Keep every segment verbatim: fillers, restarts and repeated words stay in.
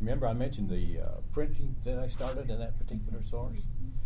remember I mentioned the uh, printing that I started in that particular source?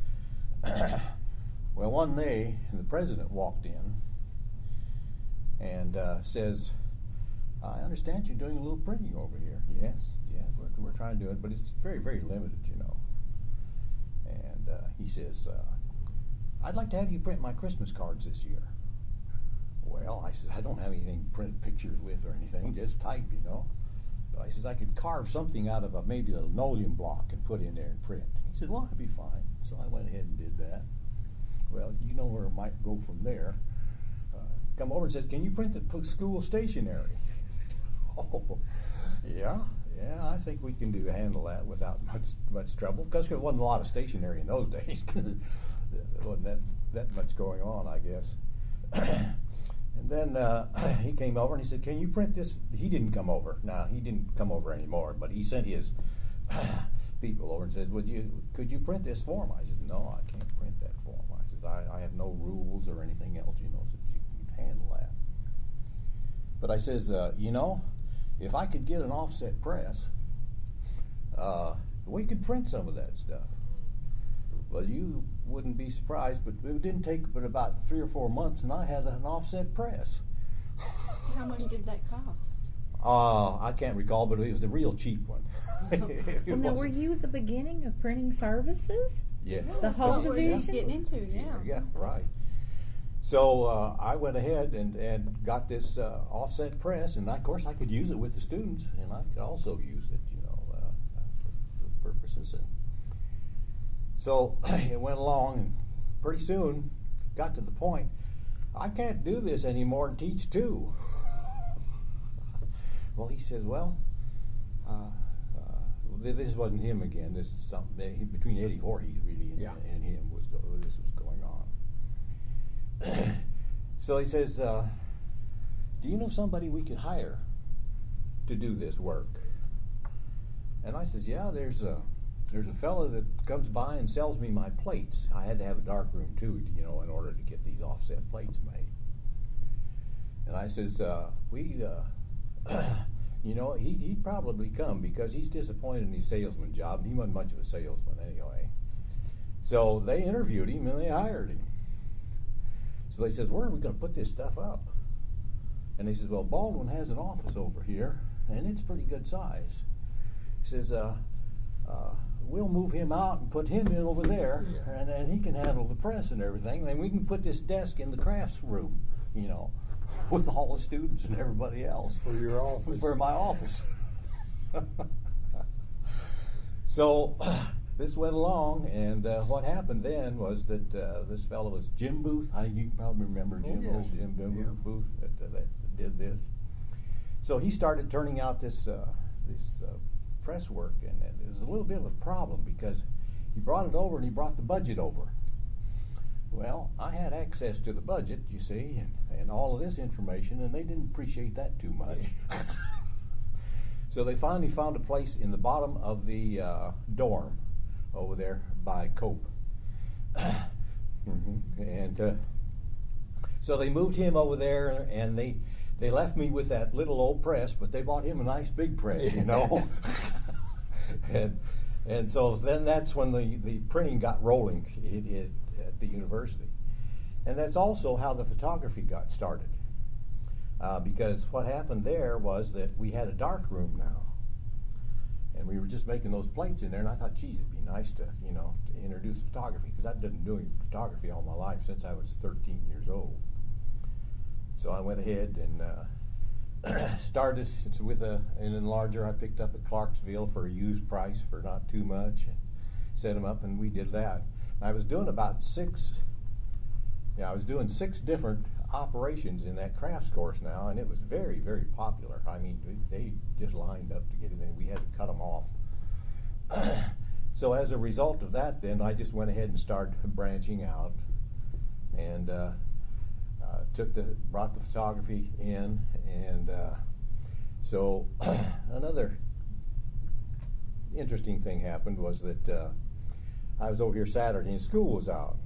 Well, one day the president walked in and uh, says, I understand you're doing a little printing over here. Yes, yeah, we're, we're trying to do it, but it's very, very limited, you know. And uh, he says, uh, I'd like to have you print my Christmas cards this year. Well, I said, I don't have anything to print pictures with or anything, just type, you know. But I says, I could carve something out of a maybe a linoleum block and put in there and print. He said, well, that'd be fine. So I went ahead and did that. Well, you know where it might go from there. Uh, come over and says, can you print the school stationery? Oh, yeah, yeah, I think we can do handle that without much much trouble, because there wasn't a lot of stationery in those days. There wasn't that, that much going on, I guess. And then uh, he came over and he said, can you print this? He didn't come over. Now, he didn't come over anymore, but he sent his people over and says, Would you, could you print this form? I says, no, I can't print that form. I says, I, I have no rules or anything else, you know, so you can handle that. But I says, uh, you know, if I could get an offset press, uh, we could print some of that stuff. Well, you wouldn't be surprised, but it didn't take but about three or four months, and I had an offset press. How much did that cost? Uh, I can't recall, but it was the real cheap one. Well, now, were you at the beginning of printing services? Yes. Well, The that's whole what we're just division? getting into, yeah. Yeah, right. So uh, I went ahead and, and got this uh, offset press, and of course I could use it with the students, and I could also use it, you know, uh, for the purposes. And so it went along, and pretty soon got to the point, I can't do this anymore and teach too. Well, he says, well, uh, uh, this wasn't him again. This is something between Eddie Voorhees really and, Yeah. and him was go- this was going on. So he says, uh, do you know somebody we could hire to do this work? And I says, yeah, there's a there's a fellow that comes by and sells me my plates. I had to have a dark room too, you know, in order to get these offset plates made. And I says, uh, we, uh, you know, he, he'd probably come because he's disappointed in his salesman job. He wasn't much of a salesman anyway. So they interviewed him and they hired him. So they says, where are we going to put this stuff up? And they says, well, Baldwin has an office over here, and it's pretty good size. He says, uh, uh, we'll move him out and put him in over there, Yeah. and then he can handle the press and everything. Then we can put this desk in the crafts room, you know, with all the students and everybody else. For your office. For my office. So this went along, and uh, what happened then was that uh, this fellow was Jim Booth. I, you can probably remember Jim, Oh, yes. old Jim Booth, Yeah. Booth that, uh, that did this. So he started turning out this uh, this uh, press work, and, and it was a little bit of a problem because he brought it over and he brought the budget over. Well, I had access to the budget, you see, and, and all of this information, and they didn't appreciate that too much. So they finally found a place in the bottom of the uh, dorm over there by Cope. Mm-hmm. And uh, so they moved him over there, and they they left me with that little old press, but they bought him a nice big press, you know. and and so then that's when the, the printing got rolling it, it, at the university. And that's also how the photography got started. Uh, because what happened there was that we had a dark room now. And we were just making those plates in there, and I thought, geez, it'd be nice to, you know, to introduce photography, because I've been doing photography all my life since I was thirteen years old. So I went ahead and uh, started with a, an enlarger I picked up at Clarksville for a used price for not too much, and set them up, and we did that. I was doing about six, yeah, I was doing six different operations in that crafts course now, and it was very, very popular. I mean, they just lined up to get it in. We had to cut them off. So as a result of that, then I just went ahead and started branching out, and uh, uh, took the brought the photography in, and uh, so another interesting thing happened was that uh, I was over here Saturday and school was out.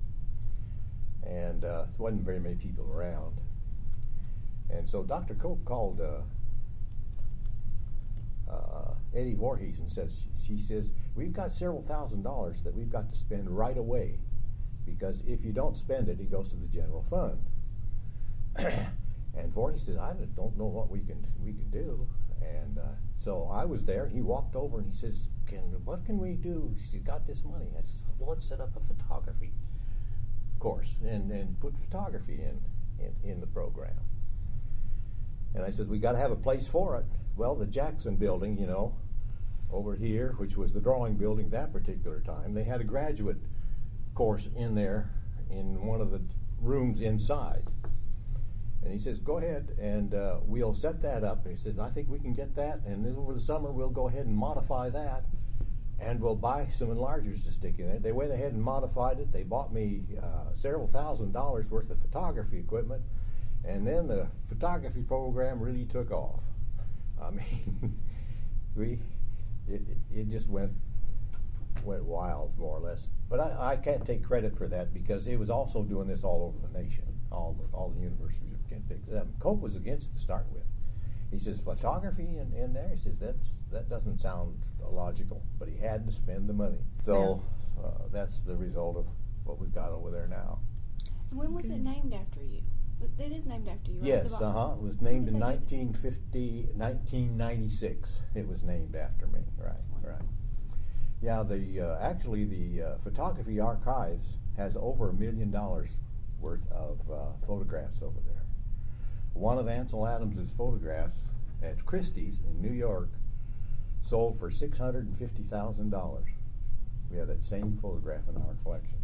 And uh, there wasn't very many people around. And so Doctor Cope called uh, uh, Eddie Voorhees and says, she says, we've got several thousand dollars that we've got to spend right away, because if you don't spend it, it goes to the general fund. And Voorhees says, I don't know what we can we can do. And uh, so I was there. He walked over and he says, "Can what can we do? She's got this money." I said, "Well, let's set up a photography course and, and put photography in, in in the program." And I said, "We got to have a place for it." Well, the Jackson Building, you know, over here, which was the drawing building that particular time, they had a graduate course in there in one of the rooms inside. And he says, "Go ahead, and uh, we'll set that up." He says, "I think we can get that, and then over the summer we'll go ahead and modify that, and we'll buy some enlargers to stick in it." They went ahead and modified it. They bought me uh, several thousand dollars worth of photography equipment, and then the photography program really took off. I mean, we it, it just went went wild, more or less. But I, I can't take credit for that, because it was also doing this all over the nation. All the, all the universities can pick it up. Cope was against it to start with. He says, photography in, in there? He says, that's that doesn't sound logical, but he had to spend the money. So uh, that's the result of what we've got over there now. And when was it named after you? It is named after you, right? Yes, uh-huh. It was named in nineteen fifty, nineteen ninety-six. It was named after me, right, right. Yeah, the uh, actually the uh, Photography Archives has over a million dollars worth of uh, photographs over there. One of Ansel Adams's photographs at Christie's in New York sold for six hundred fifty thousand dollars. We have that same photograph in our collection.